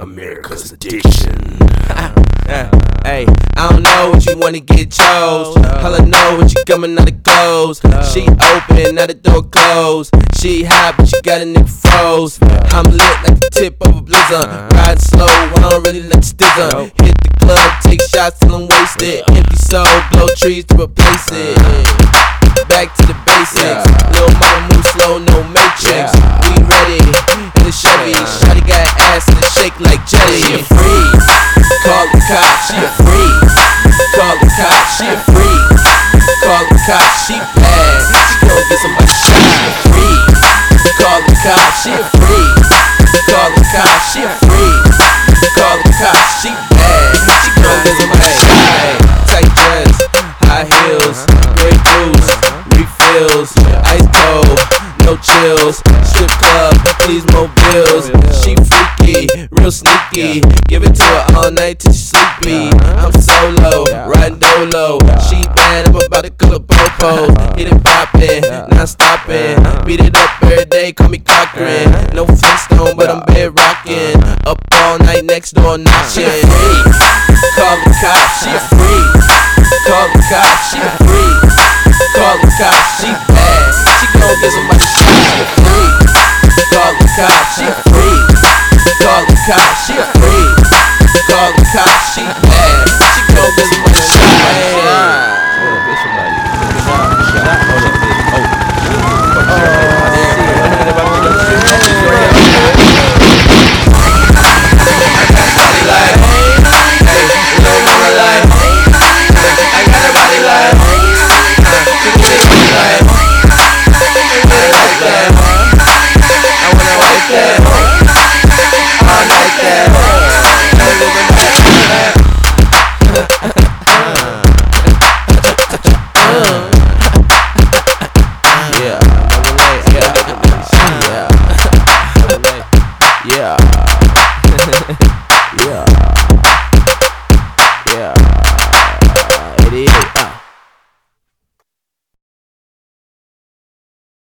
America's addiction. Hey, I don't know what you wanna get chose. All I know what you coming out of clothes. She open, now the door closed. She hot, but she got a nigga froze. I'm lit like the tip of a blizzard. Ride slow, I don't really let you stizzer. Hit the club, take shots till I'm wasted. Empty soul, blow trees to replace it. Back to the basics. Lil' mama move slow, no matrix. We ready in the Chevy. Shawty got ass and shake like jelly. She a freak. Call the cops, she a freak. Call the cops, she a freak. Call the cops, she bad. She gon' get somebody shot. She a freak. Call the cops, she a freak. Call the cops, she a freak. Call the cops, she bad. She gon' get somebody shot. Tight dress, high heels, gray boots, refills, ice cold, no chills. Strip club, please more bills. She freaky, real sneaky. Give it to her all night till she sleepy. I'm solo, riding dolo. She bad, I'm about to cook a popo. Hit it poppin', not stoppin'. Beat it up every day, call me Cochran. No Flintstone, but I'm bed rockin'. Up all night, next door knockin'. Call the cops, she a freak. Call the cops, she a freak. Call the cops, she bad. She gon' get somebody shot. She a freak. Call the cops, she a freak. Call the cops, she a freak. Call the cops, she bad.